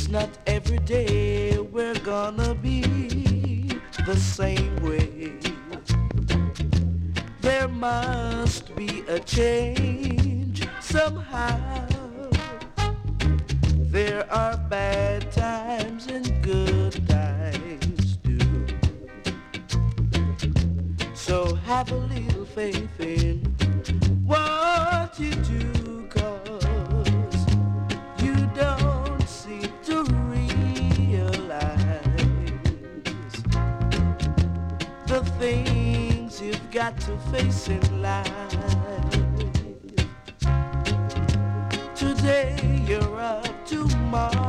not every day we're gonna be the same way. There must be a change somehow. There are bad times and good times too. So have a little faith in what you do, 'cause you don't seem to realize the things you've got to face in life. Today you're up, tomorrow